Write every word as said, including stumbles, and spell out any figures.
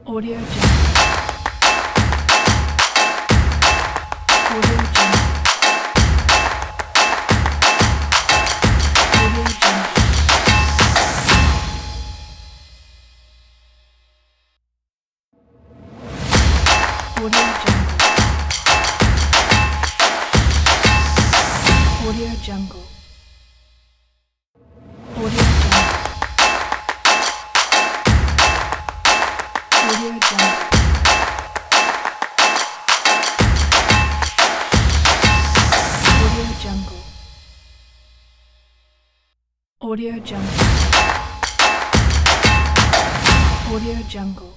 Audio Jungle. Audio Jungle. Audio Jungle. Audio Jungle. Audio Jungle. Audio Jungle. Audio Jungle. Audio Jungle. Audio Jungle. Audio Jungle.